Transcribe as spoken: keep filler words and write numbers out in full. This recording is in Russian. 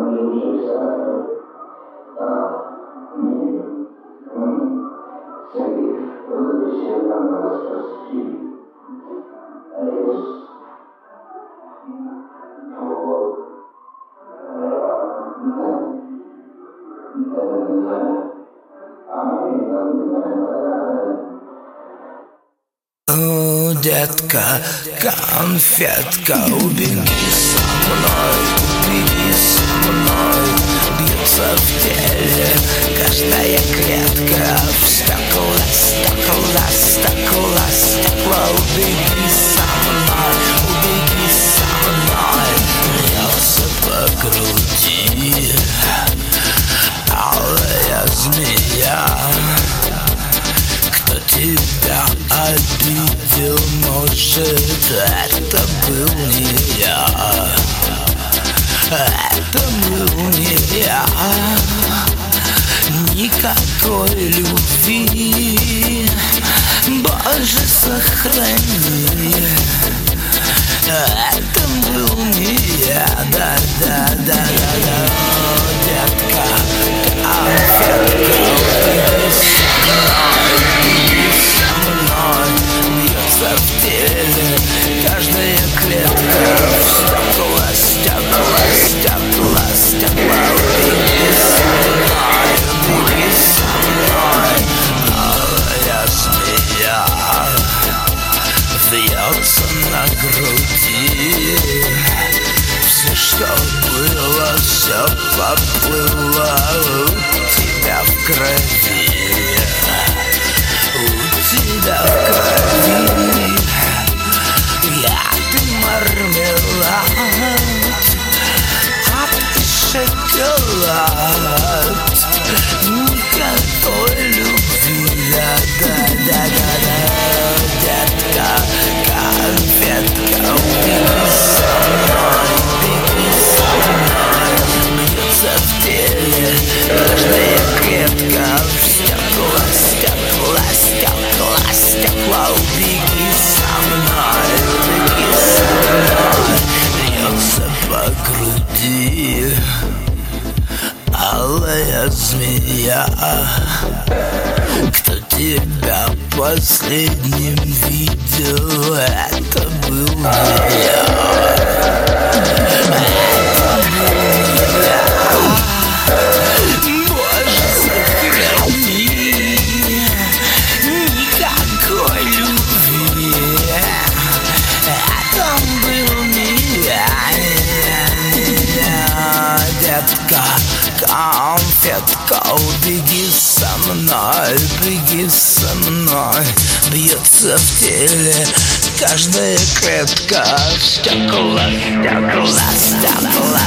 О, детка, конфетка, убеги со мной, убеги со мной. Бьется в теле каждая клетка, в стекла, стекла, стекла, стекла. Убеги со мной, убеги со мной. Бьется по груди алая змея. Кто тебя обидел, может, это был не я. Это был не я. Никакой любви, Боже, сохрани. Это был не я. Да, да, да, да, да. Детка, конфетка, убеги со мной, убеги со мной. Бьется в теле каждая клетка, в стекла, стекла, стекла, стекла. Убеги со мной, убеги со мной. Алая змея вьется на груди. Все, что было, все поплыло у тебя в крови. У тебя в крови. Я ты мармелад, а ты шоколад. Никакой любви. Да, да, да, да, да. Детка, конфетка, убеги со мной, убеги со мной. Бьется в теле каждая клетка, в стекла, стекла, стекла, стекла. Убеги со мной, убеги со мной. Бьется по груди алая змея. Кто тебя последним видел, это был не я. Это был не я. Боже, сохрани. Никакой любви. Это был не я. Детка, конфетка, убеги со мной, беги со мной. Бьется в теле каждая клетка, стекла, стекла, стекла.